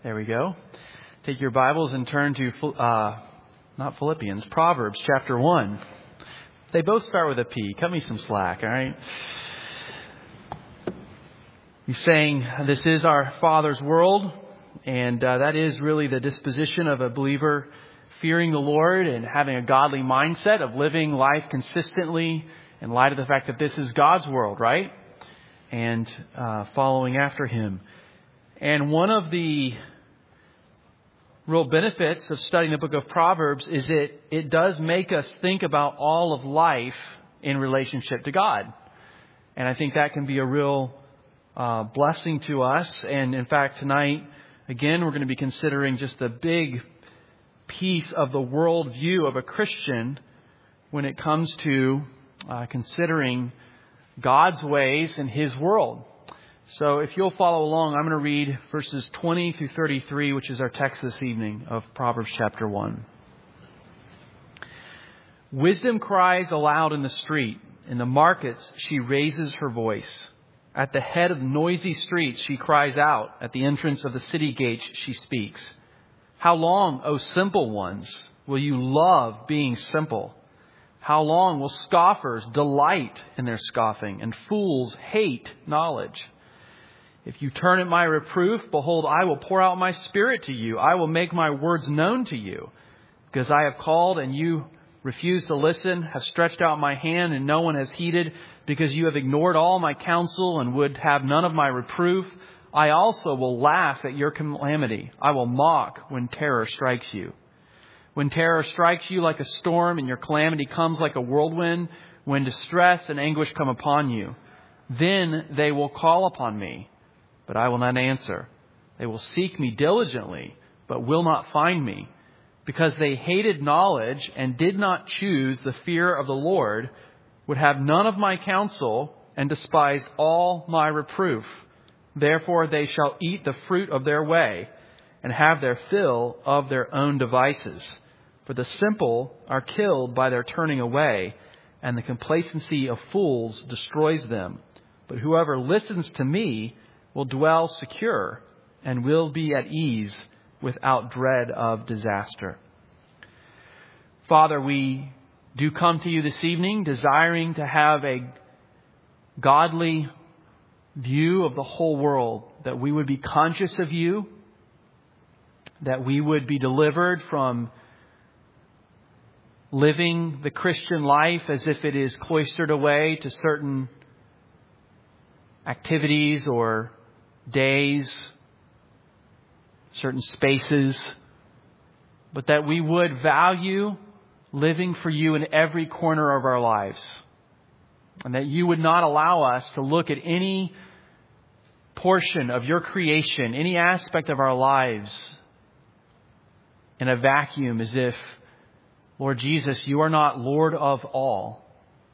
There we go. Take your Bibles and turn to, not Philippians, Proverbs chapter 1. They both start with a P. Cut me some slack, all right? He's saying this is our Father's world, and that is really the disposition of a believer fearing the Lord and having a godly mindset of living life consistently in light of the fact that this is God's world, right? And following after Him. And one of the real benefits of studying the book of Proverbs is it does make us think about all of life in relationship to God. And I think that can be a real blessing to us. And in fact, tonight, again, we're going to be considering just a big piece of the worldview of a Christian when it comes to considering God's ways in His world. So if you'll follow along, I'm going to read verses 20 through 33, which is our text this evening of Proverbs chapter 1. Wisdom cries aloud in the street. In the markets, she raises her voice. At the head of noisy streets, she cries out. At the entrance of the city gates, she speaks. How long, O simple ones, will you love being simple? How long will scoffers delight in their scoffing and fools hate knowledge? If you turn at my reproof, behold, I will pour out my spirit to you. I will make my words known to you. Because I have called and you refuse to listen, have stretched out my hand and no one has heeded, because you have ignored all my counsel and would have none of my reproof, I also will laugh at your calamity. I will mock when terror strikes you. When terror strikes you like a storm and your calamity comes like a whirlwind, when distress and anguish come upon you, then they will call upon me. But I will not answer. They will seek me diligently, but will not find me. Because they hated knowledge and did not choose the fear of the Lord, would have none of my counsel, and despised all my reproof. Therefore they shall eat the fruit of their way, and have their fill of their own devices. For the simple are killed by their turning away, and the complacency of fools destroys them. But whoever listens to me will dwell secure and will be at ease without dread of disaster. Father, we do come to you this evening desiring to have a godly view of the whole world, that we would be conscious of you, that we would be delivered from living the Christian life as if it is cloistered away to certain activities or days, certain spaces, but that we would value living for you in every corner of our lives. And that you would not allow us to look at any portion of your creation, any aspect of our lives in a vacuum, as if, Lord Jesus, you are not Lord of all.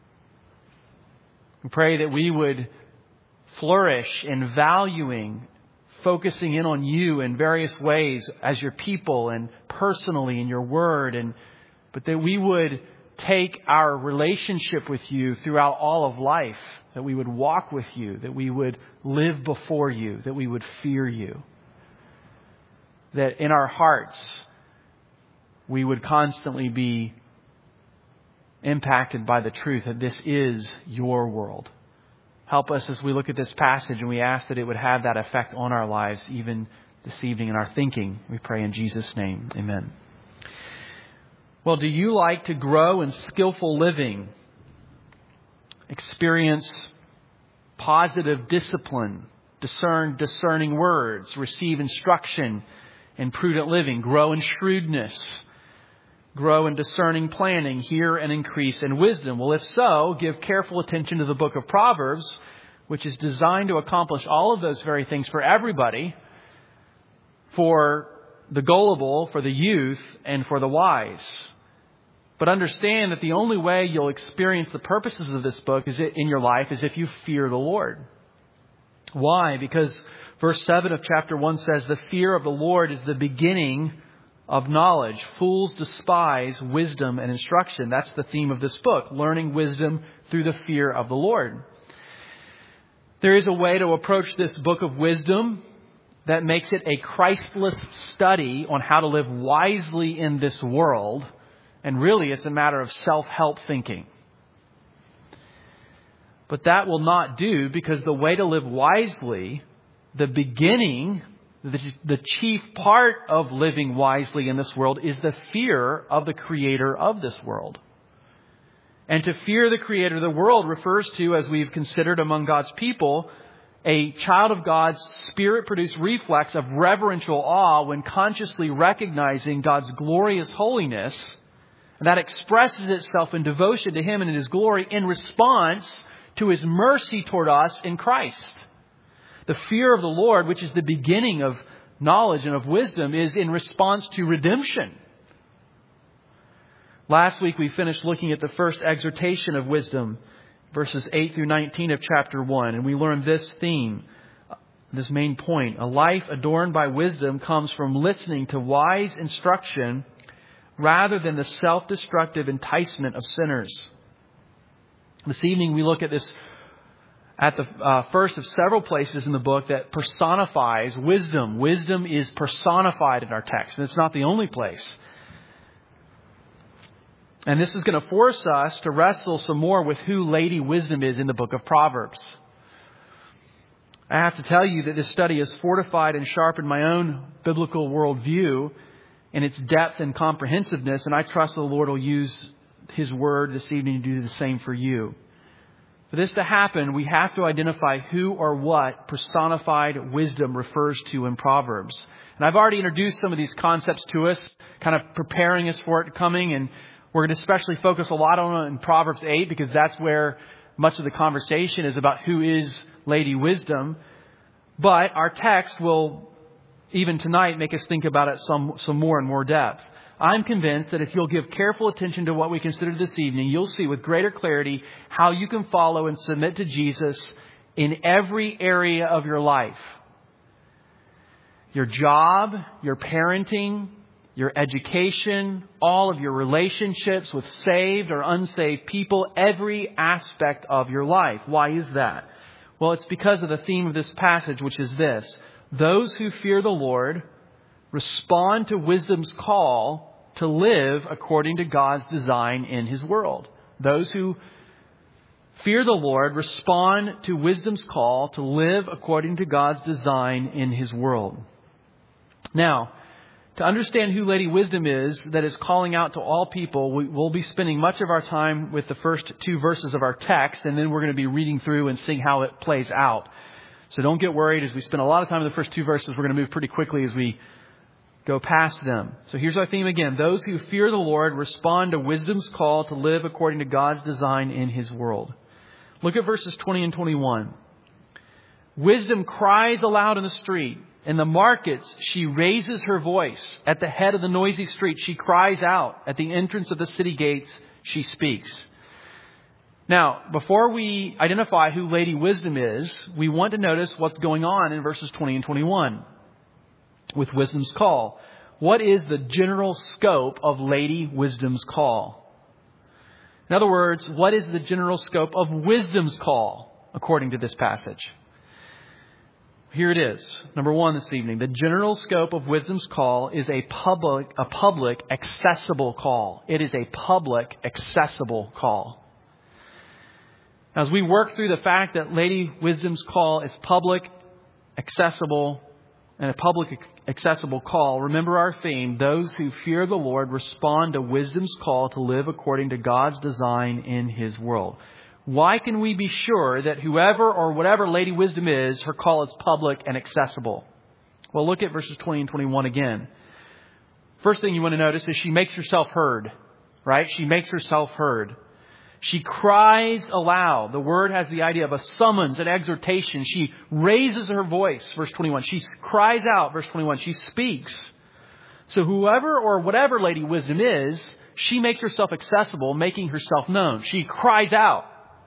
We pray that we would flourish in valuing, focusing in on you in various ways as your people and personally in your word, but that we would take our relationship with you throughout all of life, that we would walk with you, that we would live before you, that we would fear you, that in our hearts we would constantly be impacted by the truth that this is your world. Help us as we look at this passage, and we ask that it would have that effect on our lives even this evening in our thinking. We pray in Jesus' name. Amen. Well, do you like to grow in skillful living, experience positive discipline, discern discerning words, receive instruction in prudent living, grow in shrewdness, grow in discerning planning, hear and increase in wisdom? Well, if so, give careful attention to the book of Proverbs, which is designed to accomplish all of those very things for everybody, for the gullible, for the youth, and for the wise. But understand that the only way you'll experience the purposes of this book in your life is if you fear the Lord. Why? Because verse 7 of chapter 1 says, the fear of the Lord is the beginning of knowledge. Fools despise wisdom and instruction. That's the theme of this book, learning wisdom through the fear of the Lord. There is a way to approach this book of wisdom that makes it a Christless study on how to live wisely in this world. And really, it's a matter of self-help thinking. But that will not do, because the way to live wisely, the beginning, the chief part of living wisely in this world is the fear of the Creator of this world. And to fear the Creator of the world refers to, as we've considered among God's people, a child of God's Spirit-produced reflex of reverential awe when consciously recognizing God's glorious holiness. And that expresses itself in devotion to Him and in His glory in response to His mercy toward us in Christ. The fear of the Lord, which is the beginning of knowledge and of wisdom, is in response to redemption. Last week we finished looking at the first exhortation of wisdom, verses 8 through 19 of chapter 1. And we learned this theme, this main point. A life adorned by wisdom comes from listening to wise instruction rather than the self-destructive enticement of sinners. This evening we look at this at the first of several places in the book that personifies wisdom. Wisdom is personified in our text, and it's not the only place. And this is going to force us to wrestle some more with who Lady Wisdom is in the book of Proverbs. I have to tell you that this study has fortified and sharpened my own biblical worldview in its depth and comprehensiveness, and I trust the Lord will use His Word this evening to do the same for you. For this to happen, we have to identify who or what personified wisdom refers to in Proverbs. And I've already introduced some of these concepts to us, kind of preparing us for it coming, and we're going to especially focus a lot on it in Proverbs 8, because that's where much of the conversation is about who is Lady Wisdom. But our text will, even tonight, make us think about it some more in more depth. I'm convinced that if you'll give careful attention to what we considered this evening, you'll see with greater clarity how you can follow and submit to Jesus in every area of your life. Your job, your parenting, your education, all of your relationships with saved or unsaved people, every aspect of your life. Why is that? Well, it's because of the theme of this passage, which is this: those who fear the Lord respond to wisdom's call to live according to God's design in His world. Those who fear the Lord respond to wisdom's call to live according to God's design in His world. Now, to understand who Lady Wisdom is that is calling out to all people, we'll be spending much of our time with the first two verses of our text, and then we're going to be reading through and seeing how it plays out. So don't get worried. As we spend a lot of time in the first two verses, we're going to move pretty quickly as we go past them. So here's our theme again. Those who fear the Lord respond to wisdom's call to live according to God's design in His world. Look at verses 20 and 21. Wisdom cries aloud in the street. In the markets, she raises her voice. At the head of the noisy street, she cries out. At the entrance of the city gates, she speaks. Now, before we identify who Lady Wisdom is, we want to notice what's going on in verses 20 and 21 with wisdom's call. What is the general scope of Lady Wisdom's call? In other words, what is the general scope of wisdom's call according to this passage? Here it is. Number one this evening. The general scope of wisdom's call is a public, accessible call. It is a public, accessible call. As we work through the fact that Lady Wisdom's call is public, accessible, and a public, accessible call, remember our theme: those who fear the Lord respond to wisdom's call to live according to God's design in His world. Why can we be sure that whoever or whatever Lady Wisdom is, her call is public and accessible? Well, look at verses 20 and 21 again. First thing you want to notice is she makes herself heard, right? She makes herself heard. She cries aloud. The word has the idea of a summons, an exhortation. She raises her voice, verse 21. She cries out, verse 21. She speaks. So whoever or whatever Lady Wisdom is, she makes herself accessible, making herself known. She cries out.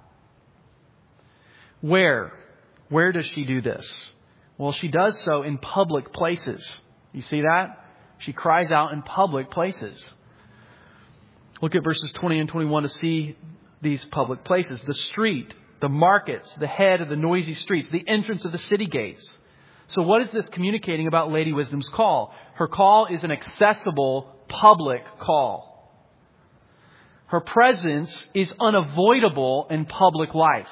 Where? Where does she do this? Well, she does so in public places. You see that? She cries out in public places. Look at verses 20 and 21 to see these public places. The street, the markets, the head of the noisy streets, the entrance of the city gates. So what is this communicating about Lady Wisdom's call? Her call is an accessible public call. Her presence is unavoidable in public life.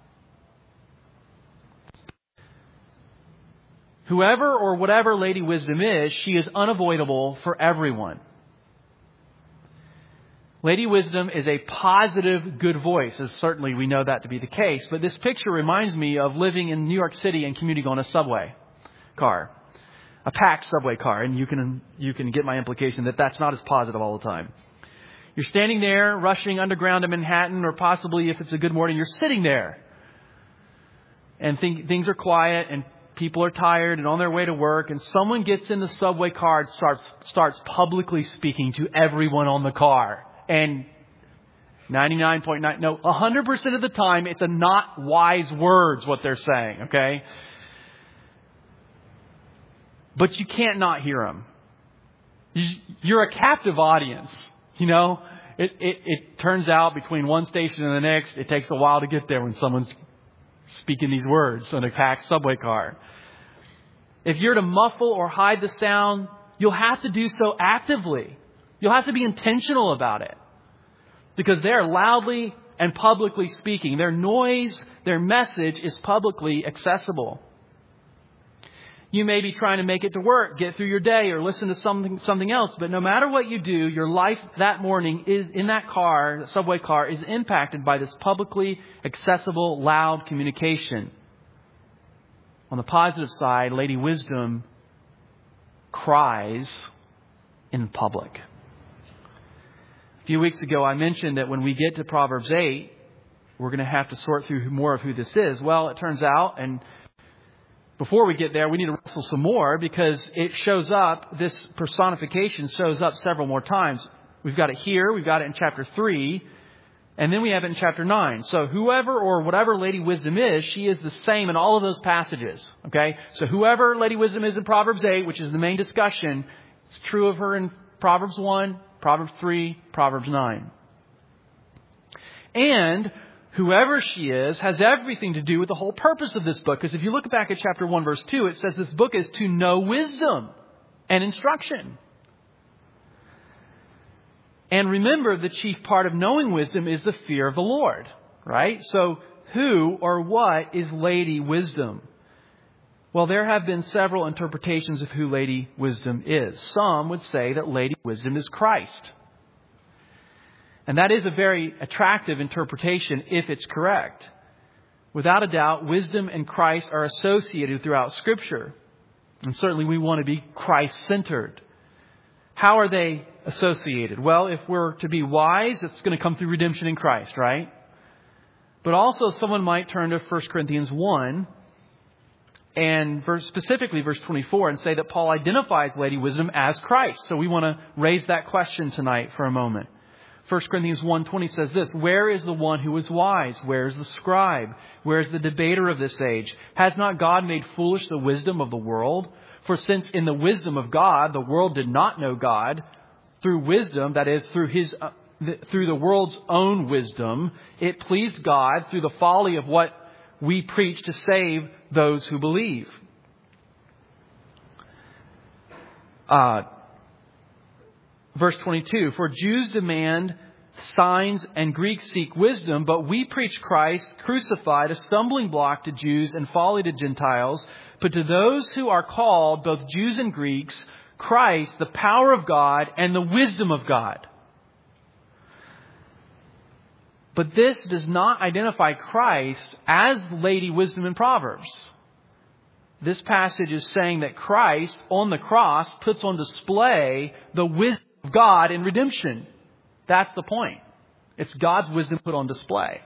Whoever or whatever Lady Wisdom is, she is unavoidable for everyone. Lady Wisdom is a positive, good voice, as certainly we know that to be the case. But this picture reminds me of living in New York City and commuting on a subway car, a packed subway car. And you can get my implication that that's not as positive all the time. You're standing there, rushing underground to Manhattan, or possibly, if it's a good morning, you're sitting there. And things are quiet, and people are tired and on their way to work, and someone gets in the subway car and starts publicly speaking to everyone on the car. And 100% of the time, it's a not wise words what they're saying, okay? But you can't not hear them. You're a captive audience. You know, it turns out between one station and the next, it takes a while to get there when someone's speaking these words on a packed subway car. If you're to muffle or hide the sound, you'll have to do so actively. You'll have to be intentional about it. Because they're loudly and publicly speaking. Their noise, their message is publicly accessible. You may be trying to make it to work, get through your day, or listen to something else. But no matter what you do, your life that morning is in that car, the subway car, is impacted by this publicly accessible, loud communication. On the positive side, Lady Wisdom cries in public. A few weeks ago, I mentioned that when we get to Proverbs 8, we're going to have to sort through more of who this is. Well, it turns out, and before we get there, we need to wrestle some more because it shows up, this personification shows up several more times. We've got it here, we've got it in chapter 3, and then we have it in chapter 9. So whoever or whatever Lady Wisdom is, she is the same in all of those passages. Okay? So whoever Lady Wisdom is in Proverbs 8, which is the main discussion, it's true of her in Proverbs 1, Proverbs 3, Proverbs 9. And whoever she is has everything to do with the whole purpose of this book. Because if you look back at chapter 1, verse 2, it says this book is to know wisdom and instruction. And remember, the chief part of knowing wisdom is the fear of the Lord, right? So who or what is Lady Wisdom? Well, there have been several interpretations of who Lady Wisdom is. Some would say that Lady Wisdom is Christ. And that is a very attractive interpretation if it's correct. Without a doubt, wisdom and Christ are associated throughout Scripture. And certainly we want to be Christ-centered. How are they associated? Well, if we're to be wise, it's going to come through redemption in Christ, right? But also someone might turn to 1 Corinthians 1 and specifically verse 24 and say that Paul identifies Lady Wisdom as Christ. So we want to raise that question tonight for a moment. 1 Corinthians 1:20 says this, "Where is the one who is wise? Where is the scribe? Where is the debater of this age? Has not God made foolish the wisdom of the world? For since in the wisdom of God, the world did not know God, through wisdom, that is, through the world's own wisdom, it pleased God through the folly of what we preach to save those who believe." Verse 22, "For Jews demand signs and Greeks seek wisdom, but we preach Christ crucified, a stumbling block to Jews and folly to Gentiles. But to those who are called, both Jews and Greeks, Christ, the power of God and the wisdom of God." But this does not identify Christ as Lady Wisdom in Proverbs. This passage is saying that Christ on the cross puts on display the wisdom of God in redemption. That's the point. It's God's wisdom put on display.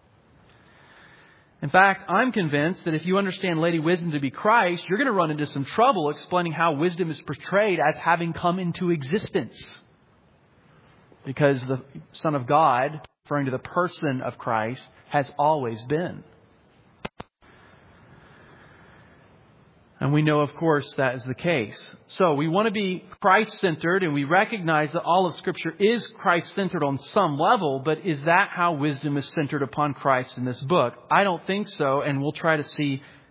In fact, I'm convinced that if you understand Lady Wisdom to be Christ, you're going to run into some trouble explaining how wisdom is portrayed as having come into existence. Because the Son of God, referring to the person of Christ, has always been. And we know, of course, that is the case. So we want to be Christ-centered, and we recognize that all of Scripture is Christ-centered on some level, but is that how wisdom is centered upon Christ in this book? I don't think so, and we'll try to see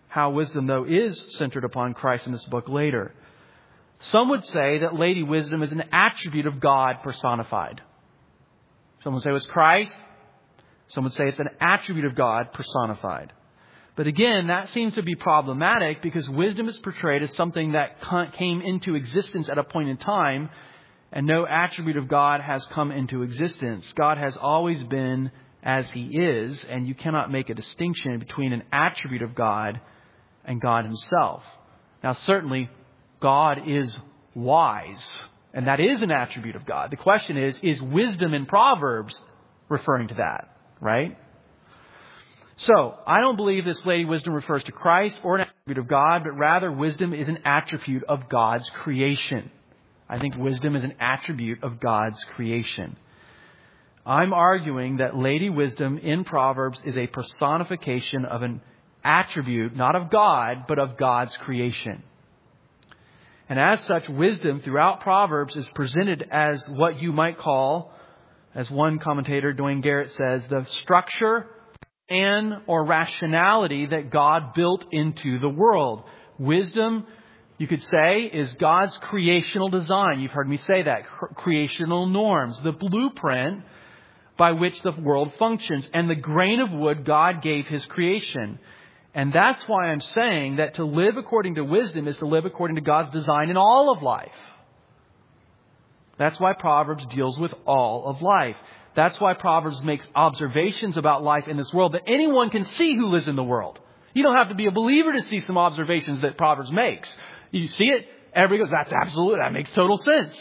how wisdom, though, is centered upon Christ in this book later. Some would say that Lady Wisdom is an attribute of God personified. Some would say it was Christ. Some would say it's an attribute of God personified. But again, that seems to be problematic because wisdom is portrayed as something that came into existence at a point in time, and no attribute of God has come into existence. God has always been as He is, and you cannot make a distinction between an attribute of God and God Himself. Now, certainly, God is wise, and that is an attribute of God. The question is wisdom in Proverbs referring to that, right? So, I don't believe this Lady Wisdom refers to Christ or an attribute of God, but rather wisdom is an attribute of God's creation. I think wisdom is an attribute of God's creation. I'm arguing that Lady Wisdom in Proverbs is a personification of an attribute, not of God, but of God's creation. And as such, wisdom throughout Proverbs is presented as what you might call, as one commentator, Dwayne Garrett says, the structure and or rationality that God built into the world. Wisdom, you could say, is God's creational design. You've heard me say that. Creational norms. The blueprint by which the world functions. And the grain of wood God gave His creation. And that's why I'm saying that to live according to wisdom is to live according to God's design in all of life. That's why Proverbs deals with all of life. That's why Proverbs makes observations about life in this world that anyone can see who lives in the world. You don't have to be a believer to see some observations that Proverbs makes. You see it, everybody goes, that makes total sense.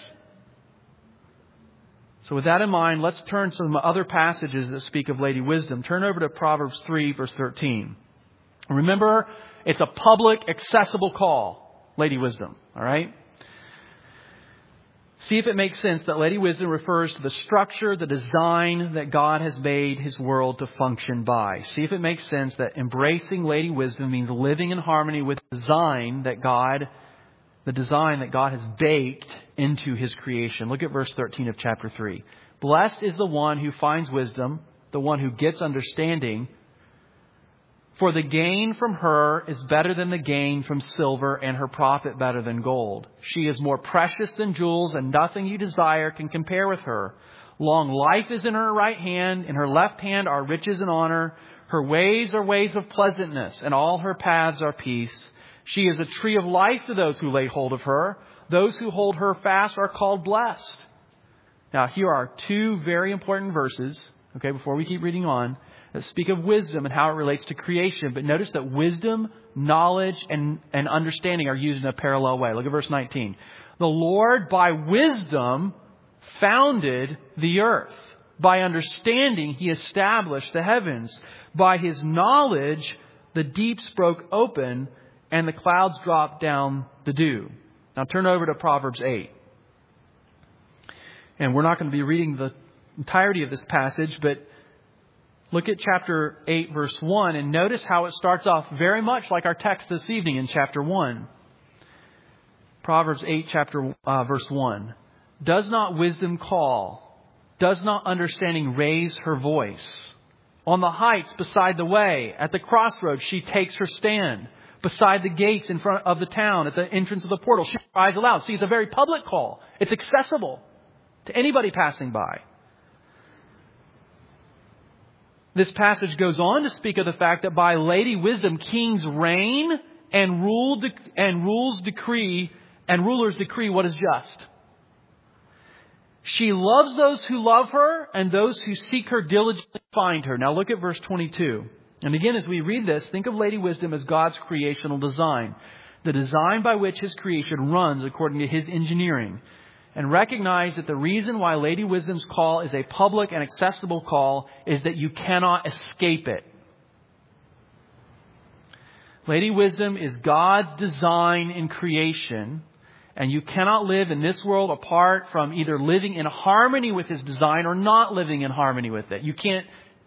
So with that in mind, let's turn to some other passages that speak of Lady Wisdom. Turn over to Proverbs 3, verse 13. Remember, it's a public, accessible call, Lady Wisdom, all right? See if it makes sense that Lady Wisdom refers to the structure, the design that God has made His world to function by. See if it makes sense that embracing Lady Wisdom means living in harmony with the design that God has baked into His creation. Look at verse 13 of chapter 3. Blessed is the one who finds wisdom, the one who gets understanding. For the gain from her is better than the gain from silver, and her profit better than gold. She is more precious than jewels, and nothing you desire can compare with her. Long life is in her right hand. In her left hand are riches and honor. Her ways are ways of pleasantness, and all her paths are peace. She is a tree of life to those who lay hold of her. Those who hold her fast are called blessed. Now, here are two very important verses, okay, before we keep reading on, that speak of wisdom and how it relates to creation. But notice that wisdom, knowledge, and understanding are used in a parallel way. Look at verse 19. The Lord, by wisdom, founded the earth. By understanding, He established the heavens. By His knowledge, the deeps broke open, and the clouds dropped down the dew. Now turn over to Proverbs 8. And we're not going to be reading the entirety of this passage, but look at chapter 8, verse 1, and notice how it starts off very much like our text this evening in chapter 1. Proverbs 8, verse 1. Does not wisdom call? Does not understanding raise her voice? On the heights beside the way, at the crossroads, she takes her stand. Beside the gates in front of the town, at the entrance of the portal, she cries aloud. See, it's a very public call. It's accessible to anybody passing by. This passage goes on to speak of the fact that by Lady Wisdom, kings reign and rulers decree what is just. She loves those who love her, and those who seek her diligently find her. Now look at verse 22. And again, as we read this, think of Lady Wisdom as God's creational design. The design by which His creation runs according to His engineering. And recognize that the reason why Lady Wisdom's call is a public and accessible call is that you cannot escape it. Lady Wisdom is God's design in creation, and you cannot live in this world apart from either living in harmony with His design or not living in harmony with it. You can't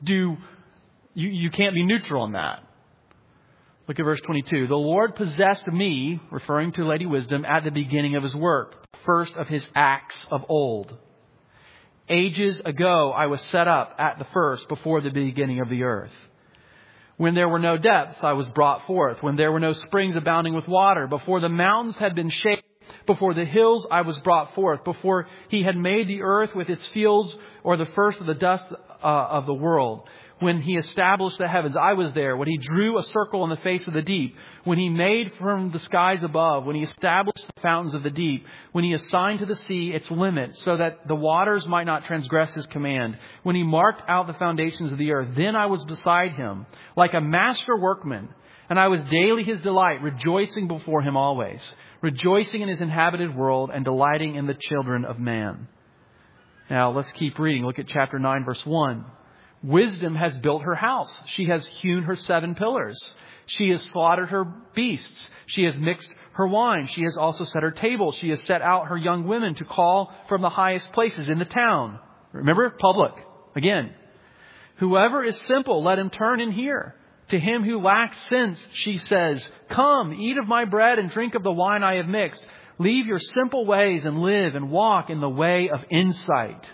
be neutral in that. Look at verse 22. The Lord possessed me, referring to Lady Wisdom, at the beginning of His work, first of His acts of old. Ages ago I was set up at the first, before the beginning of the earth. When there were no depths, I was brought forth. When there were no springs abounding with water, before the mountains had been shaken, before the hills I was brought forth. Before He had made the earth with its fields, or the first of the dust of the world. When He established the heavens, I was there. When He drew a circle on the face of the deep. When He made from the skies above. When He established the fountains of the deep. When He assigned to the sea its limit, so that the waters might not transgress His command. When He marked out the foundations of the earth. Then I was beside Him, like a master workman. And I was daily His delight, rejoicing before Him always. Rejoicing in His inhabited world and delighting in the children of man. Now let's keep reading. Look at chapter 9, verse 1. Wisdom has built her house. She has hewn her 7 pillars. She has slaughtered her beasts. She has mixed her wine. She has also set her table. She has set out her young women to call from the highest places in the town. Remember, public. Again. Whoever is simple, let him turn and hear. To him who lacks sense, she says, come, eat of my bread and drink of the wine I have mixed. Leave your simple ways and live and walk in the way of insight.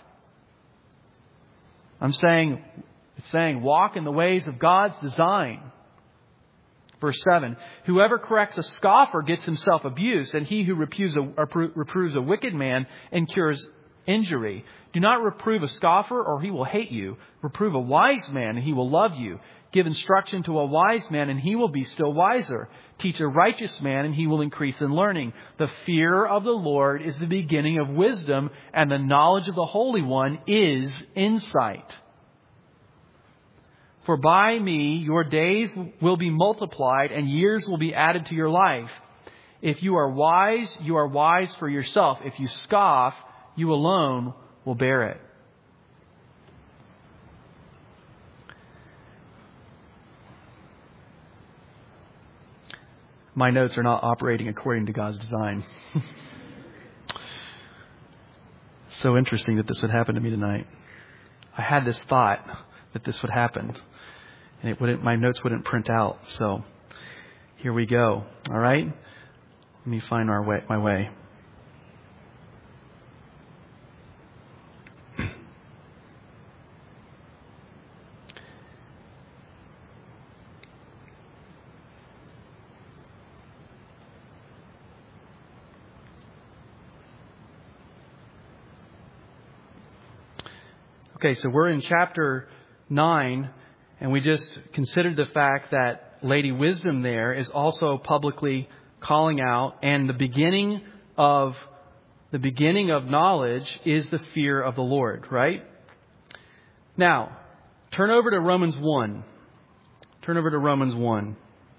It's saying walk in the ways of God's design. Verse 7, whoever corrects a scoffer gets himself abuse, and he who reproves a wicked man incurs injury. Do not reprove a scoffer, or he will hate you. Reprove a wise man, and he will love you. Give instruction to a wise man, and he will be still wiser. Teach a righteous man, and he will increase in learning. The fear of the Lord is the beginning of wisdom, and the knowledge of the Holy One is insight. For by me your days will be multiplied, and years will be added to your life. If you are wise for yourself. If you scoff, you alone will bear it. My notes are not operating according to God's design. So interesting that this would happen to me tonight. I had this thought that this would happen, and my notes wouldn't print out. So here we go. All right, let me find my way. Okay, so we're in chapter 9, and we just considered the fact that Lady Wisdom there is also publicly calling out, and the beginning of knowledge is the fear of the Lord, right? Now, turn over to Romans 1. Turn over to Romans 1.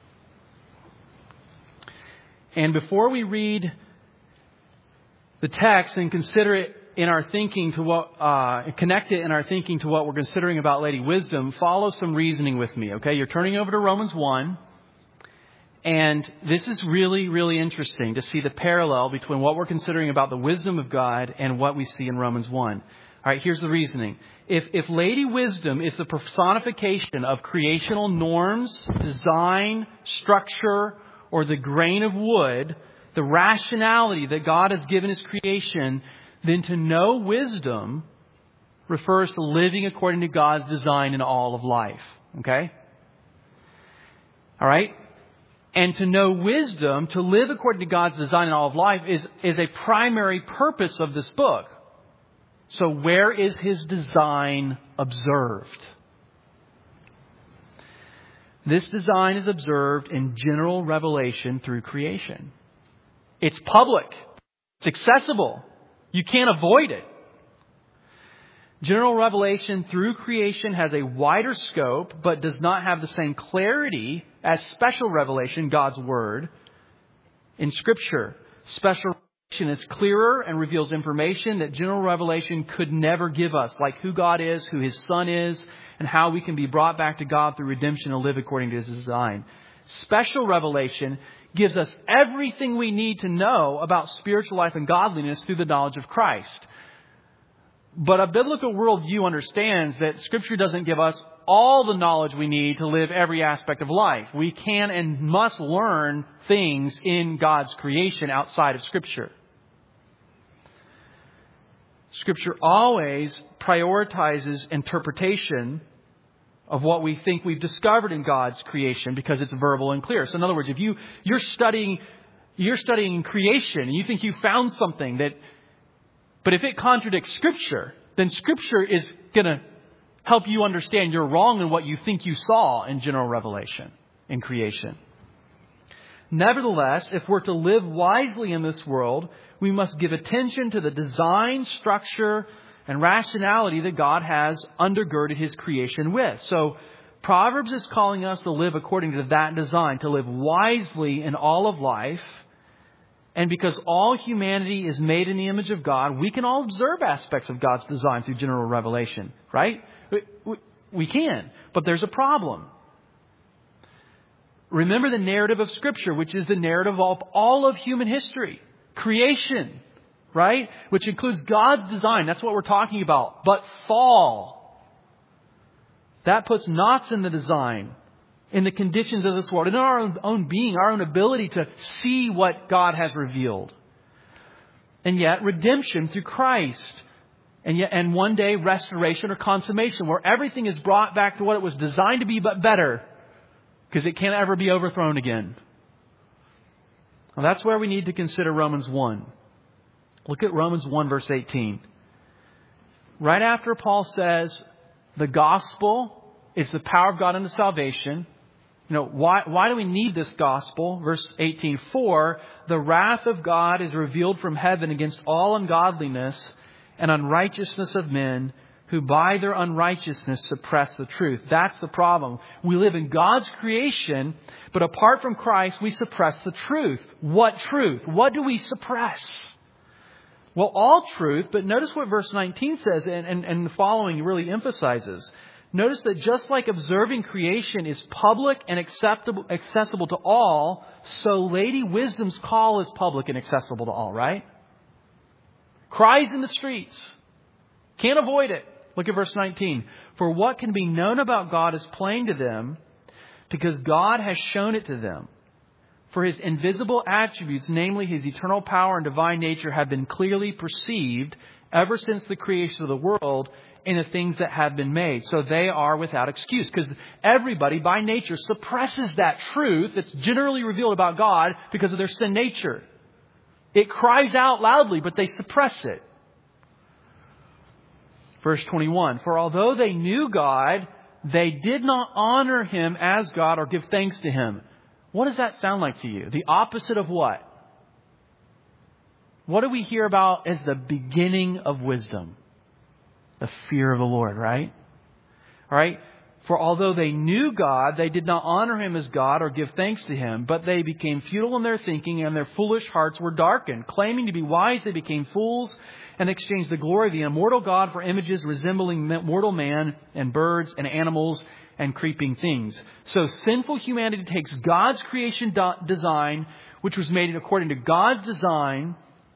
And before we read the text and consider it in our thinking to connect it in our thinking to what we're considering about Lady Wisdom, follow some reasoning with me. Okay, you're turning over to Romans 1, and this is really, really interesting to see the parallel between what we're considering about the wisdom of God and what we see in Romans 1. All right, here's the reasoning. If Lady Wisdom is the personification of creational norms, design, structure, or the grain of wood, the rationality that God has given His creation, then to know wisdom refers to living according to God's design in all of life. Okay? All right? And to know wisdom, to live according to God's design in all of life, is a primary purpose of this book. So where is His design observed? This design is observed in general revelation through creation. It's public. It's accessible. You can't avoid it. General revelation through creation has a wider scope, but does not have the same clarity as special revelation, God's Word, in Scripture. Special revelation is clearer and reveals information that general revelation could never give us, like who God is, who His Son is, and how we can be brought back to God through redemption and live according to His design. Special revelation gives us everything we need to know about spiritual life and godliness through the knowledge of Christ. But a biblical worldview understands that Scripture doesn't give us all the knowledge we need to live every aspect of life. We can and must learn things in God's creation outside of Scripture. Scripture always prioritizes interpretation of what we think we've discovered in God's creation because it's verbal and clear. So in other words, if you're studying creation and you think you found something but if it contradicts Scripture, then Scripture is going to help you understand you're wrong in what you think you saw in general revelation in creation. Nevertheless, if we're to live wisely in this world, we must give attention to the design, structure, and rationality that God has undergirded His creation with. So Proverbs is calling us to live according to that design, to live wisely in all of life. And because all humanity is made in the image of God, we can all observe aspects of God's design through general revelation, right? We can, but there's a problem. Remember the narrative of Scripture, which is the narrative of all of human history. Creation, right? Which includes God's design. That's what we're talking about. But fall. That puts knots in the design, in the conditions of this world, in our own being, our own ability to see what God has revealed. And yet, redemption through Christ. And one day, restoration or consummation, where everything is brought back to what it was designed to be, but better. Because it can't ever be overthrown again. Well, that's where we need to consider Romans 1. Look at Romans 1 verse 18. Right after Paul says the gospel is the power of God unto salvation. Why do we need this gospel? Verse 18. For the wrath of God is revealed from heaven against all ungodliness and unrighteousness of men, who by their unrighteousness suppress the truth. That's the problem. We live in God's creation, but apart from Christ, we suppress the truth. What truth? What do we suppress? Well, all truth, but notice what verse 19 says, and the following really emphasizes. Notice that just like observing creation is public and accessible to all, so Lady Wisdom's call is public and accessible to all, right? Cries in the streets. Can't avoid it. Look at verse 19. For what can be known about God is plain to them, because God has shown it to them. For His invisible attributes, namely His eternal power and divine nature, have been clearly perceived ever since the creation of the world in the things that have been made. So they are without excuse, because everybody by nature suppresses that truth that's generally revealed about God because of their sin nature. It cries out loudly, but they suppress it. Verse 21, for although they knew God, they did not honor Him as God or give thanks to Him. What does that sound like to you? The opposite of what? What do we hear about as the beginning of wisdom? The fear of the Lord, right? All right. For although they knew God, they did not honor Him as God or give thanks to Him, but they became futile in their thinking, and their foolish hearts were darkened. Claiming to be wise, they became fools and exchanged the glory of the immortal God for images resembling mortal man and birds and animals and creeping things. So sinful humanity takes God's creation design, which was made according to God's design.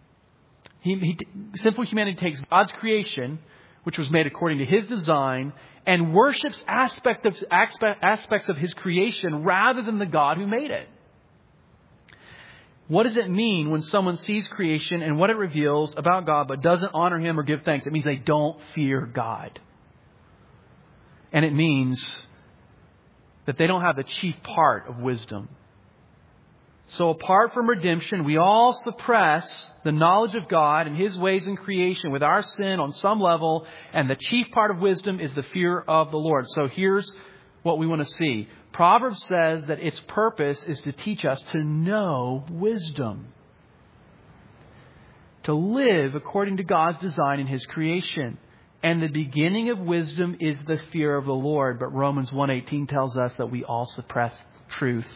Sinful humanity takes God's creation, which was made according to His design, and worships aspects of His creation rather than the God who made it. What does it mean when someone sees creation and what it reveals about God but doesn't honor Him or give thanks? It means they don't fear God. And it means that they don't have the chief part of wisdom. So apart from redemption, we all suppress the knowledge of God and His ways in creation with our sin on some level. And the chief part of wisdom is the fear of the Lord. So here's what we want to see. Proverbs says that its purpose is to teach us to know wisdom. To live according to God's design in His creation. And the beginning of wisdom is the fear of the Lord. But Romans 1:18 tells us that we all suppress truth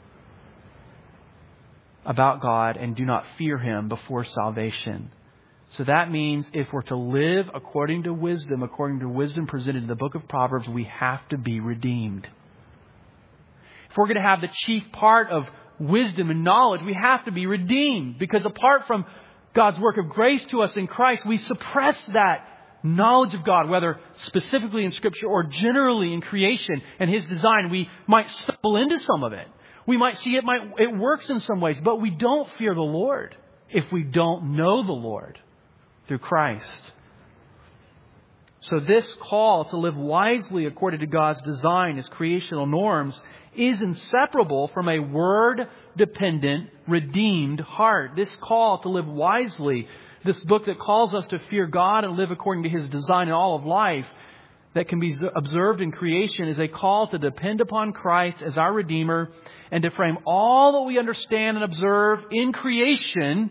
about God and do not fear Him before salvation. So that means if we're to live according to wisdom presented in the book of Proverbs, we have to be redeemed. If we're going to have the chief part of wisdom and knowledge, we have to be redeemed. Because apart from God's work of grace to us in Christ, we suppress that knowledge of God, whether specifically in Scripture or generally in creation and His design. We might stumble into some of it. We might see it works in some ways, but we don't fear the Lord if we don't know the Lord through Christ. So this call to live wisely according to God's design as creational norms is inseparable from a word-dependent, redeemed heart. This call to live wisely, this book that calls us to fear God and live according to His design in all of life that can be observed in creation, is a call to depend upon Christ as our Redeemer and to frame all that we understand and observe in creation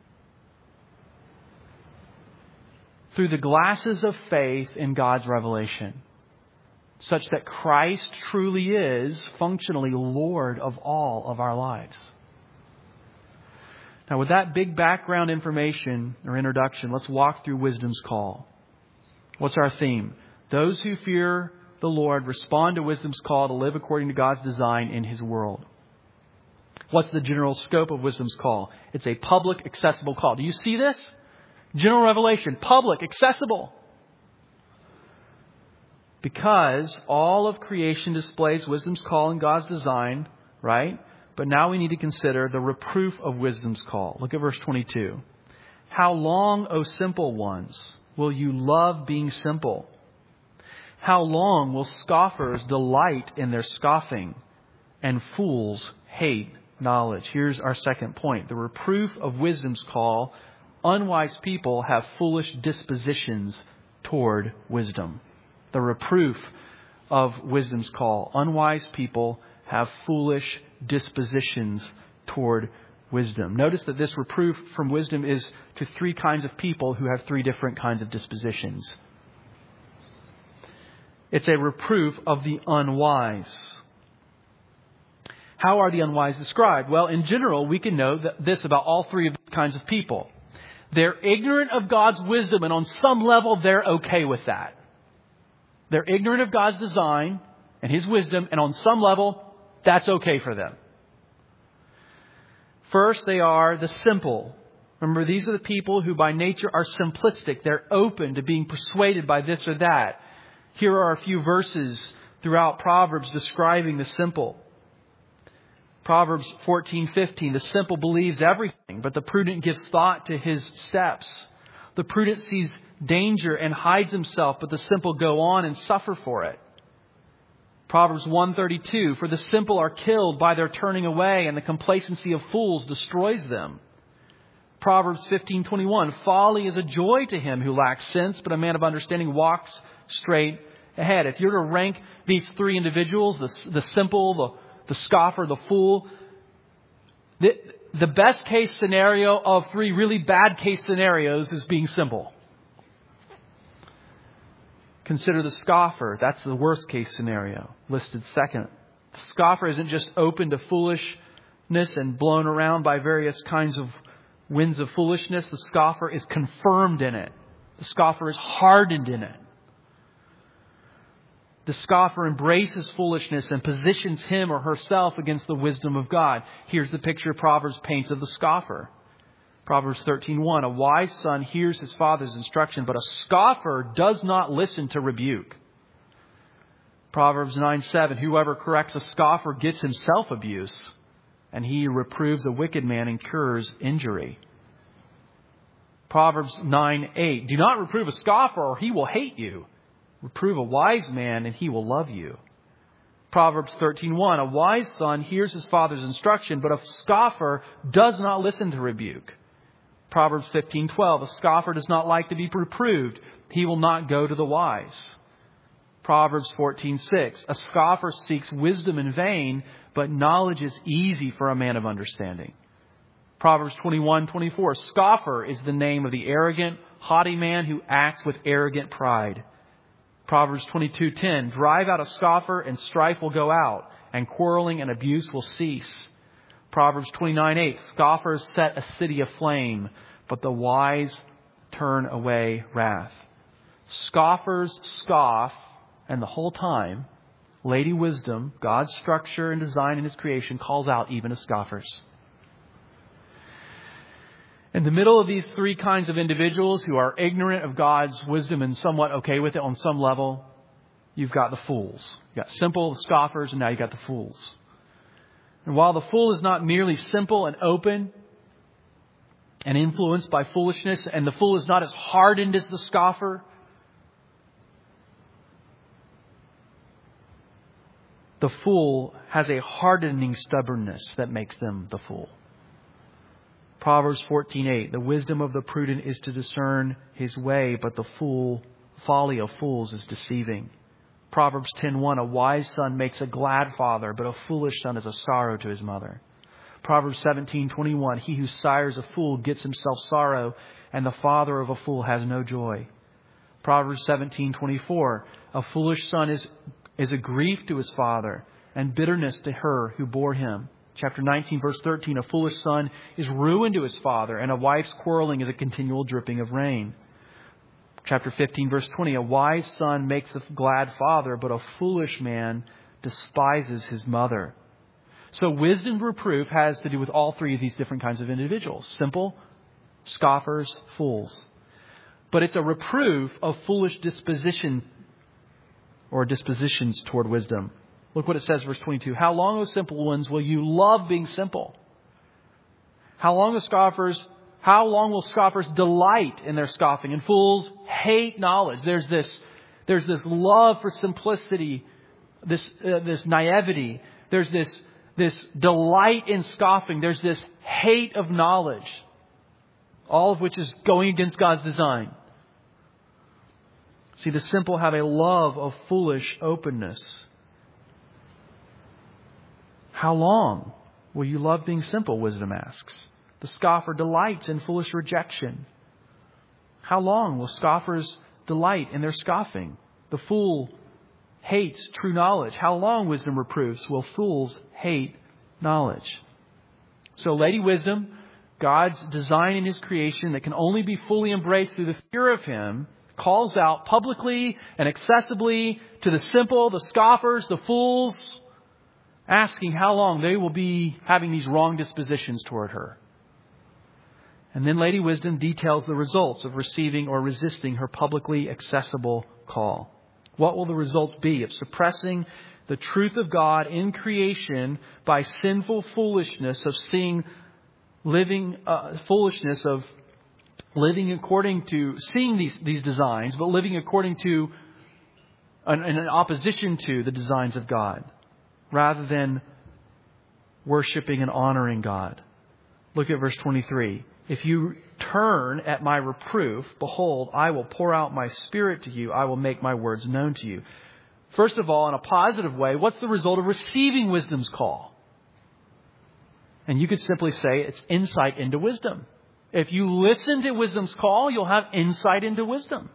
through the glasses of faith in God's revelation, such that Christ truly is functionally Lord of all of our lives. Now, with that big background information or introduction, let's walk through wisdom's call. What's our theme? Those who fear the Lord respond to wisdom's call to live according to God's design in His world. What's the general scope of wisdom's call? It's a public, accessible call. Do you see this? General revelation, public, accessible. Because all of creation displays wisdom's call in God's design, right? But now we need to consider the reproof of wisdom's call. Look at verse 22. How long, O simple ones, will you love being simple? How long will scoffers delight in their scoffing and fools hate knowledge? Here's our second point. The reproof of wisdom's call. Unwise people have foolish dispositions toward wisdom. The reproof of wisdom's call. Unwise people have foolish dispositions toward wisdom. Notice that this reproof from wisdom is to three kinds of people who have three different kinds of dispositions. It's a reproof of the unwise. How are the unwise described? Well, in general, we can know this about all three of these kinds of people. They're ignorant of God's wisdom, and on some level, they're okay with that. They're ignorant of God's design and His wisdom, and on some level, that's okay for them. First, they are the simple. Remember, these are the people who by nature are simplistic. They're open to being persuaded by this or that. Here are a few verses throughout Proverbs describing the simple. Proverbs 14:15, the simple believes everything, but the prudent gives thought to his steps. The prudent sees danger and hides himself, but the simple go on and suffer for it. Proverbs 1:32, for the simple are killed by their turning away, and the complacency of fools destroys them. Proverbs 15:21, folly is a joy to him who lacks sense, but a man of understanding walks straight ahead. If you're to rank these three individuals, the simple, the scoffer, the fool, the best case scenario of three really bad case scenarios is being simple. Consider the scoffer. That's the worst case scenario, listed second. The scoffer isn't just open to foolishness and blown around by various kinds of winds of foolishness. The scoffer is confirmed in it. The scoffer is hardened in it. The scoffer embraces foolishness and positions him or herself against the wisdom of God. Here's the picture Proverbs paints of the scoffer. Proverbs 13:1, a wise son hears his father's instruction, but a scoffer does not listen to rebuke. Proverbs 9:7, whoever corrects a scoffer gets himself abuse, and he who reproves a wicked man incurs injury. Proverbs 9:8, do not reprove a scoffer or he will hate you. Reprove a wise man and he will love you. Proverbs 13:1, a wise son hears his father's instruction, but a scoffer does not listen to rebuke. Proverbs 15:12, a scoffer does not like to be reproved. He will not go to the wise. Proverbs 14:6, a scoffer seeks wisdom in vain, but knowledge is easy for a man of understanding. Proverbs 21:24, scoffer is the name of the arrogant, haughty man who acts with arrogant pride. Proverbs 22:10, drive out a scoffer and strife will go out, and quarreling and abuse will cease. Proverbs 29:8, scoffers set a city aflame, but the wise turn away wrath. Scoffers scoff, and the whole time, Lady Wisdom, God's structure and design in His creation, calls out even as scoffers. In the middle of these three kinds of individuals who are ignorant of God's wisdom and somewhat okay with it on some level, you've got the fools. You've got simple scoffers, and now you've got the fools. And while the fool is not merely simple and open and influenced by foolishness, and the fool is not as hardened as the scoffer, The fool has a hardening stubbornness that makes them the fool. Proverbs 14:8, the wisdom of the prudent is to discern his way, but the folly of fools is deceiving. Proverbs 10:1, a wise son makes a glad father, but a foolish son is a sorrow to his mother. Proverbs 17:21, he who sires a fool gets himself sorrow, and the father of a fool has no joy. Proverbs 17:24, a foolish son is a grief to his father, and bitterness to her who bore him. Chapter 19, verse 13, a foolish son is ruin to his father, and a wife's quarreling is a continual dripping of rain. Chapter 15, verse 20, a wise son makes a glad father, but a foolish man despises his mother. So wisdom reproof has to do with all three of these different kinds of individuals. Simple, scoffers, fools. But it's a reproof of foolish disposition or dispositions toward wisdom. Look what it says, verse 22. How long, O simple ones, will you love being simple? How long will scoffers delight in their scoffing? And fools hate knowledge. There's this love for simplicity, this naivety. There's this delight in scoffing. There's this hate of knowledge. All of which is going against God's design. See, the simple have a love of foolish openness. How long will you love being simple, wisdom asks. The scoffer delights in foolish rejection. How long will scoffers delight in their scoffing? The fool hates true knowledge. How long, wisdom reproves, will fools hate knowledge? So, Lady Wisdom, God's design in His creation that can only be fully embraced through the fear of Him, calls out publicly and accessibly to the simple, the scoffers, the fools, asking how long they will be having these wrong dispositions toward her. And then Lady Wisdom details the results of receiving or resisting her publicly accessible call. What will the results be of suppressing the truth of God in creation by sinful foolishness of seeing these designs, but living according to in opposition to the designs of God, rather than worshiping and honoring God? Look at verse 23. If you turn at my reproof, behold, I will pour out my Spirit to you. I will make my words known to you. First of all, in a positive way, what's the result of receiving wisdom's call? And you could simply say it's insight into wisdom. If you listen to wisdom's call, you'll have insight into wisdom.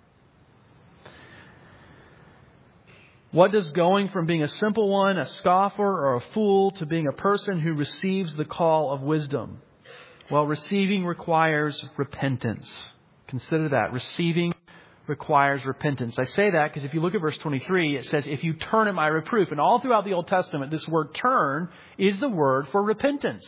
What does going from being a simple one, a scoffer, or a fool to being a person who receives the call of wisdom? Well, receiving requires repentance. Consider that. Receiving requires repentance. I say that because if you look at verse 23, it says, if you turn at my reproof. And all throughout the Old Testament, this word turn is the word for repentance.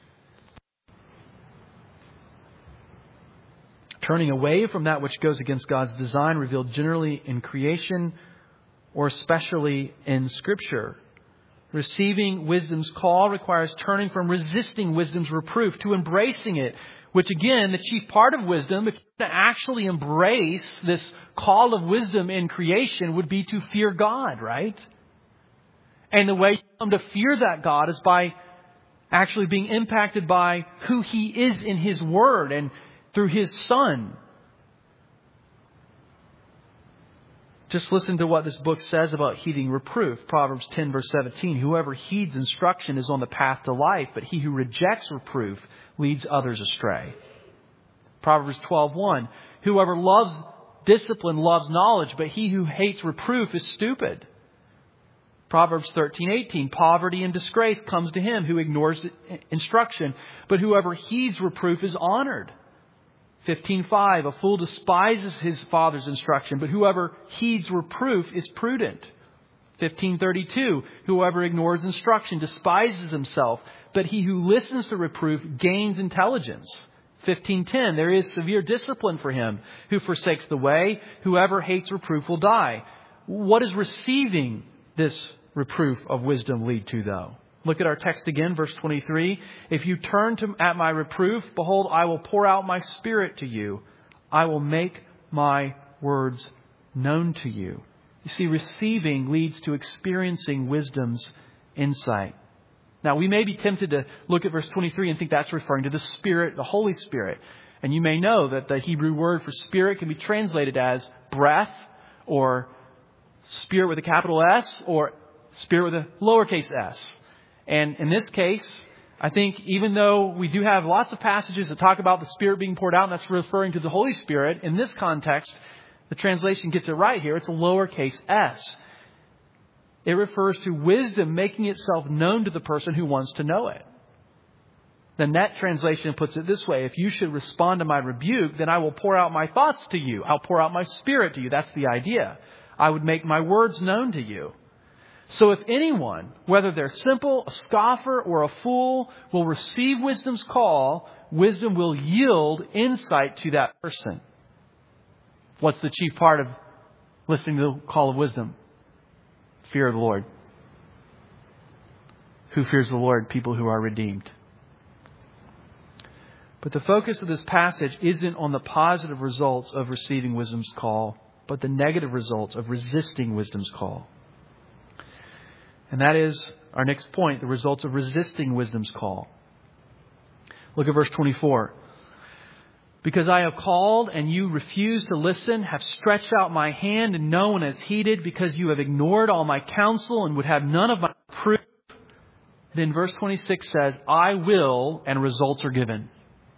Turning away from that which goes against God's design revealed generally in creation or especially in Scripture. Receiving wisdom's call requires turning from resisting wisdom's reproof to embracing it, which again, the chief part of wisdom, if to actually embrace this call of wisdom in creation, would be to fear God, right? And the way you come to fear that God is by actually being impacted by who He is in His Word and through His Son. Just listen to what this book says about heeding reproof. Proverbs 10 verse 17. Whoever heeds instruction is on the path to life, but he who rejects reproof leads others astray. Proverbs 12:1. Whoever loves discipline loves knowledge, but he who hates reproof is stupid. Proverbs 13:18. Poverty and disgrace comes to him who ignores instruction, but whoever heeds reproof is honored. 15:5. A fool despises his father's instruction, but whoever heeds reproof is prudent. 15:32. Whoever ignores instruction despises himself, but he who listens to reproof gains intelligence. 15:10. There is severe discipline for him who forsakes the way. Whoever hates reproof will die. What does receiving this reproof of wisdom lead to, though? Look at our text again, verse 23. If you turn at my reproof, behold, I will pour out my Spirit to you. I will make my words known to you. You see, receiving leads to experiencing wisdom's insight. Now, we may be tempted to look at verse 23 and think that's referring to the Spirit, the Holy Spirit. And you may know that the Hebrew word for Spirit can be translated as breath, or Spirit with a capital S, or Spirit with a lowercase s. And in this case, I think even though we do have lots of passages that talk about the Spirit being poured out, and that's referring to the Holy Spirit, in this context, the translation gets it right here. It's a lowercase s. It refers to wisdom making itself known to the person who wants to know it. The Net translation puts it this way: if you should respond to my rebuke, then I will pour out my thoughts to you. I'll pour out my Spirit to you. That's the idea. I would make my words known to you. So if anyone, whether they're simple, a scoffer, or a fool, will receive wisdom's call, wisdom will yield insight to that person. What's the chief part of listening to the call of wisdom? Fear of the Lord. Who fears the Lord? People who are redeemed. But the focus of this passage isn't on the positive results of receiving wisdom's call, but the negative results of resisting wisdom's call. And that is our next point, the results of resisting wisdom's call. Look at verse 24. Because I have called and you refuse to listen, have stretched out my hand and no one has heeded, because you have ignored all my counsel and would have none of my proof. Then verse 26 says, I will, and results are given.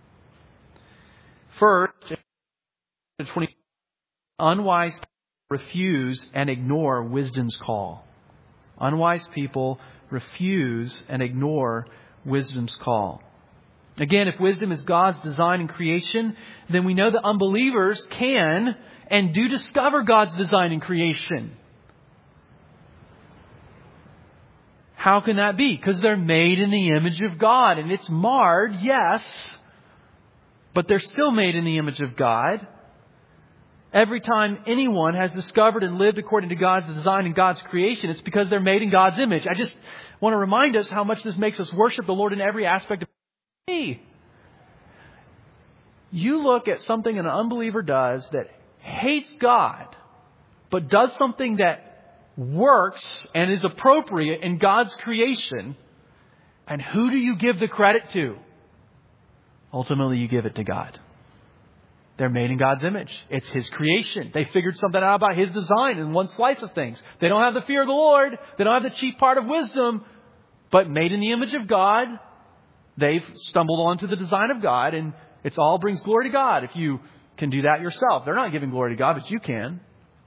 First, unwise people refuse and ignore wisdom's call. Unwise people refuse and ignore wisdom's call. Again, if wisdom is God's design in creation, then we know that unbelievers can and do discover God's design in creation. How can that be? Because they're made in the image of God. And it's marred, yes, but they're still made in the image of God. Every time anyone has discovered and lived according to God's design and God's creation, it's because they're made in God's image. I just want to remind us how much this makes us worship the Lord in every aspect of me. You look at something an unbeliever does that hates God, but does something that works and is appropriate in God's creation, and who do you give the credit to? Ultimately, you give it to God. They're made in God's image. It's His creation. They figured something out about His design in one slice of things. They don't have the fear of the Lord. They don't have the chief part of wisdom, but made in the image of God, they've stumbled onto the design of God, and it all brings glory to God if you can do that yourself. They're not giving glory to God, but you can.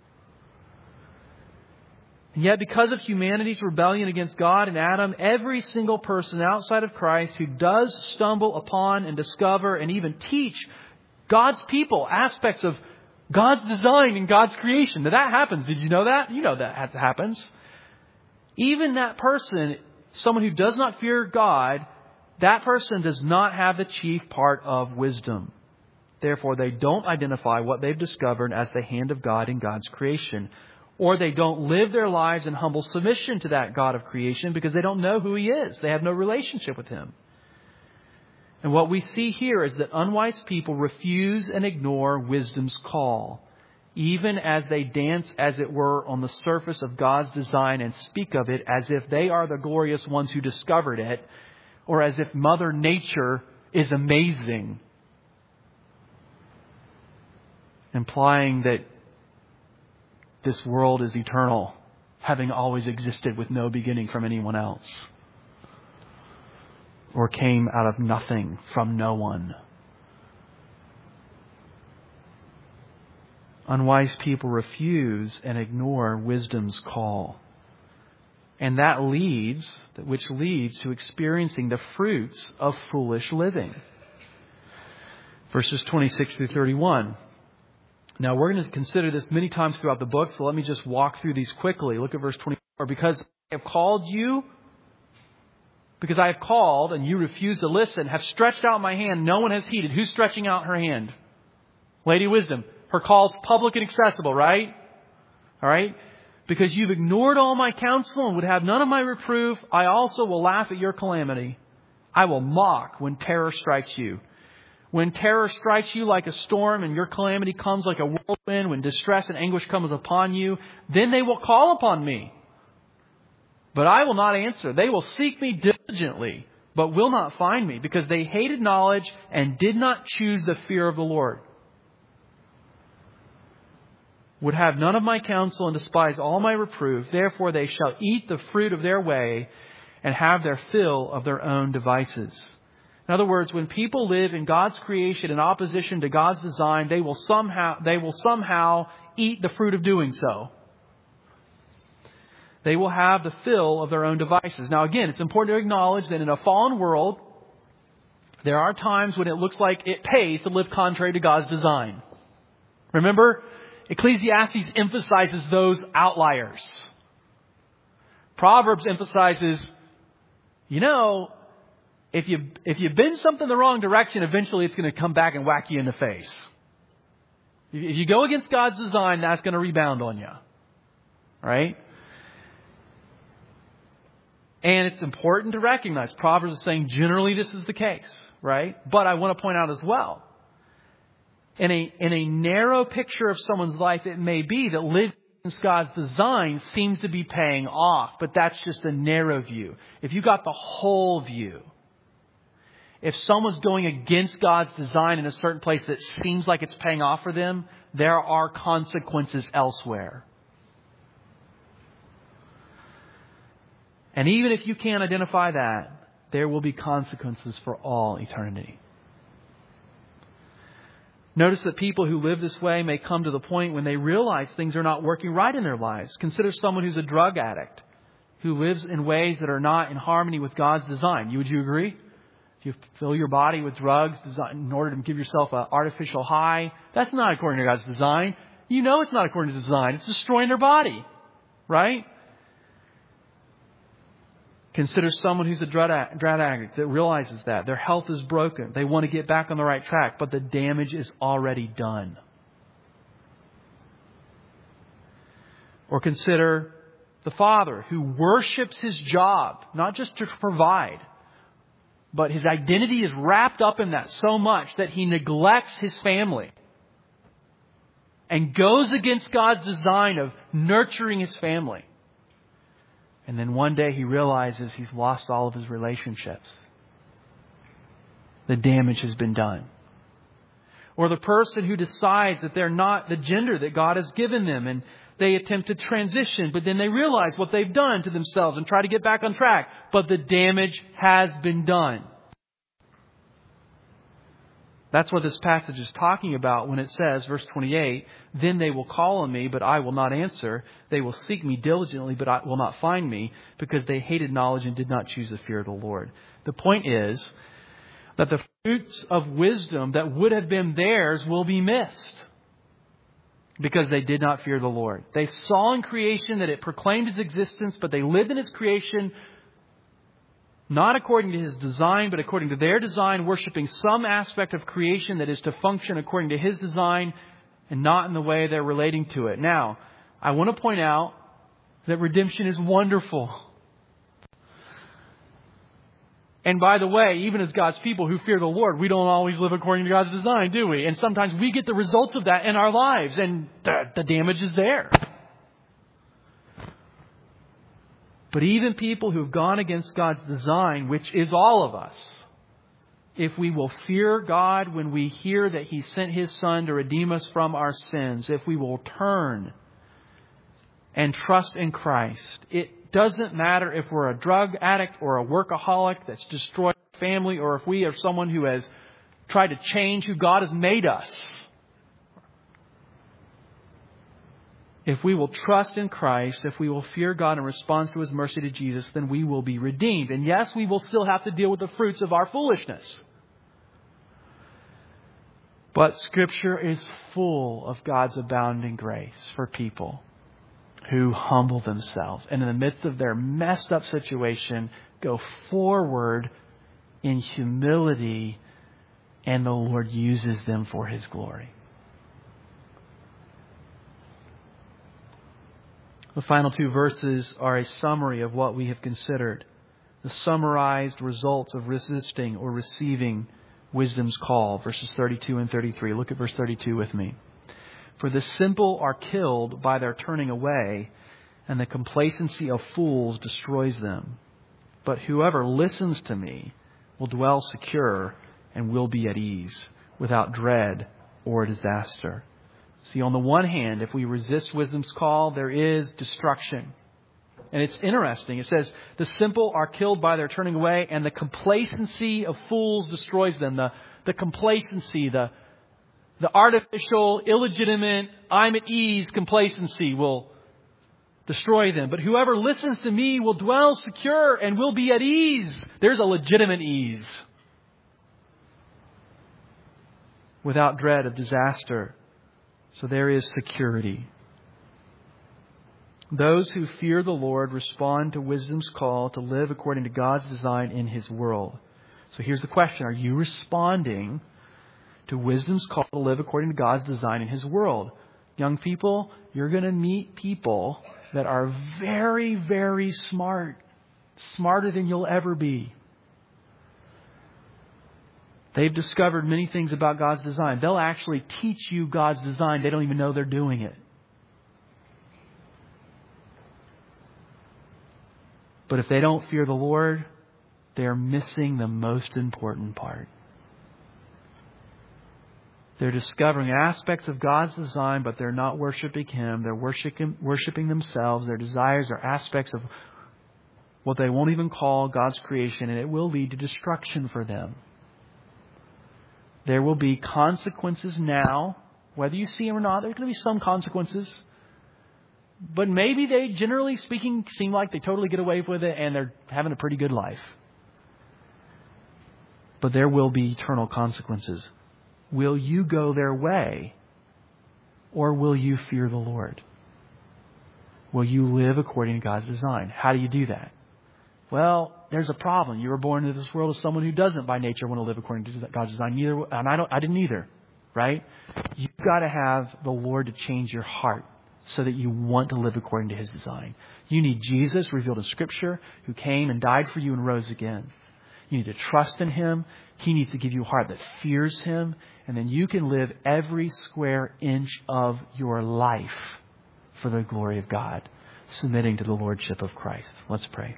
And yet, because of humanity's rebellion against God and Adam, every single person outside of Christ who does stumble upon and discover and even teach God's people aspects of God's design and God's creation. Now that happens. Did you know that? You know that happens. Even that person, someone who does not fear God, that person does not have the chief part of wisdom. Therefore, they don't identify what they've discovered as the hand of God in God's creation. Or they don't live their lives in humble submission to that God of creation because they don't know who He is. They have no relationship with Him. And what we see here is that unwise people refuse and ignore wisdom's call, even as they dance, as it were, on the surface of God's design and speak of it as if they are the glorious ones who discovered it, or as if Mother Nature is amazing, implying that this world is eternal, having always existed with no beginning from anyone else, or came out of nothing from no one. Unwise people refuse and ignore wisdom's call. And that leads to experiencing the fruits of foolish living. Verses 26 through 31. Now, we're going to consider this many times throughout the book, so let me just walk through these quickly. Look at verse 24. Because I have called and you refuse to listen, have stretched out my hand, no one has heeded. Who's stretching out her hand? Lady Wisdom. Her call's public and accessible, right? All right? Because you've ignored all my counsel and would have none of my reproof, I also will laugh at your calamity. I will mock when terror strikes you. When terror strikes you like a storm and your calamity comes like a whirlwind, when distress and anguish comes upon you, then they will call upon me. But I will not answer. They will seek me diligently, but will not find me, because they hated knowledge and did not choose the fear of the Lord. Would have none of my counsel and despise all my reproof. Therefore they shall eat the fruit of their way and have their fill of their own devices. In other words, when people live in God's creation in opposition to God's design, they will somehow eat the fruit of doing so. They will have the fill of their own devices. Now again, it's important to acknowledge that in a fallen world, there are times when it looks like it pays to live contrary to God's design. Remember, Ecclesiastes emphasizes those outliers. Proverbs emphasizes, if you bend something the wrong direction, eventually it's going to come back and whack you in the face. If you go against God's design, that's going to rebound on you. Right? And it's important to recognize Proverbs is saying generally this is the case. Right? But I want to point out as well, in a narrow picture of someone's life, it may be that living against God's design seems to be paying off, but that's just a narrow view. If you got the whole view, if someone's going against God's design in a certain place that seems like it's paying off for them, there are consequences elsewhere. And even if you can't identify that, there will be consequences for all eternity. Notice that people who live this way may come to the point when they realize things are not working right in their lives. Consider someone who's a drug addict who lives in ways that are not in harmony with God's design. Would you agree? If you fill your body with drugs in order to give yourself an artificial high, that's not according to God's design. You know it's not according to design. It's destroying their body. Right? Consider someone who's a drug addict that realizes that their health is broken. They want to get back on the right track, but the damage is already done. Or consider the father who worships his job, not just to provide, but his identity is wrapped up in that so much that he neglects his family and goes against God's design of nurturing his family. And then one day he realizes he's lost all of his relationships. The damage has been done. Or the person who decides that they're not the gender that God has given them, and they attempt to transition, but then they realize what they've done to themselves and try to get back on track. But the damage has been done. That's what this passage is talking about when it says, verse 28, then they will call on me, but I will not answer. They will seek me diligently, but I will not find me, because they hated knowledge and did not choose the fear of the Lord. The point is that the fruits of wisdom that would have been theirs will be missed because they did not fear the Lord. They saw in creation that it proclaimed His existence, but they lived in His creation not according to His design, but according to their design, worshiping some aspect of creation that is to function according to His design and not in the way they're relating to it. Now, I want to point out that redemption is wonderful. And by the way, even as God's people who fear the Lord, we don't always live according to God's design, do we? And sometimes we get the results of that in our lives, and the damage is there. But even people who've gone against God's design, which is all of us, if we will fear God when we hear that He sent His Son to redeem us from our sins, if we will turn and trust in Christ, it doesn't matter if we're a drug addict or a workaholic that's destroyed our family, or if we are someone who has tried to change who God has made us. If we will trust in Christ, if we will fear God in response to His mercy to Jesus, then we will be redeemed. And yes, we will still have to deal with the fruits of our foolishness. But Scripture is full of God's abounding grace for people who humble themselves and in the midst of their messed up situation go forward in humility, and the Lord uses them for His glory. The final two verses are a summary of what we have considered. The summarized results of resisting or receiving wisdom's call, verses 32 and 33. Look at verse 32 with me. For the simple are killed by their turning away, and the complacency of fools destroys them. But whoever listens to me will dwell secure and will be at ease, without dread or disaster. See, on the one hand, if we resist wisdom's call, there is destruction. And it's interesting. It says, the simple are killed by their turning away, and the complacency of fools destroys them. The complacency, the artificial, illegitimate, I'm at ease complacency will destroy them. But whoever listens to me will dwell secure and will be at ease. There's a legitimate ease, without dread of disaster. So there is security. Those who fear the Lord respond to wisdom's call to live according to God's design in His world. So here's the question. Are you responding to wisdom's call to live according to God's design in His world? Young people, you're going to meet people that are very, very smart. Smarter than you'll ever be. They've discovered many things about God's design. They'll actually teach you God's design. They don't even know they're doing it. But if they don't fear the Lord, they're missing the most important part. They're discovering aspects of God's design, but they're not worshiping Him. They're worshiping themselves. Their desires are aspects of what they won't even call God's creation, and it will lead to destruction for them. There will be consequences now, whether you see them or not. There's going to be some consequences. But maybe they, generally speaking, seem like they totally get away with it and they're having a pretty good life. But there will be eternal consequences. Will you go their way, or will you fear the Lord? Will you live according to God's design? How do you do that? Well, there's a problem. You were born into this world as someone who doesn't by nature want to live according to God's design. I didn't either. Right? You've got to have the Lord to change your heart so that you want to live according to His design. You need Jesus revealed in Scripture, who came and died for you and rose again. You need to trust in Him. He needs to give you a heart that fears Him. And then you can live every square inch of your life for the glory of God, submitting to the Lordship of Christ. Let's pray.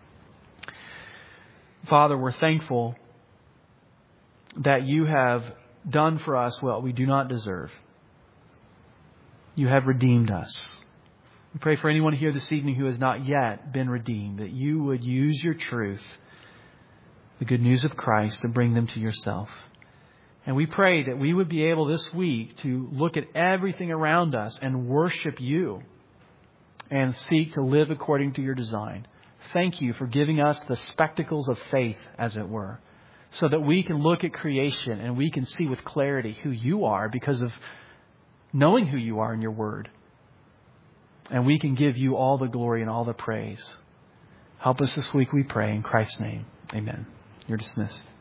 Father, we're thankful that You have done for us what we do not deserve. You have redeemed us. We pray for anyone here this evening who has not yet been redeemed, that You would use Your truth, the good news of Christ, to bring them to Yourself. And we pray that we would be able this week to look at everything around us and worship You and seek to live according to Your design. Thank You for giving us the spectacles of faith, as it were, so that we can look at creation and we can see with clarity who You are because of knowing who You are in Your Word. And we can give You all the glory and all the praise. Help us this week, we pray, in Christ's name. Amen. You're dismissed.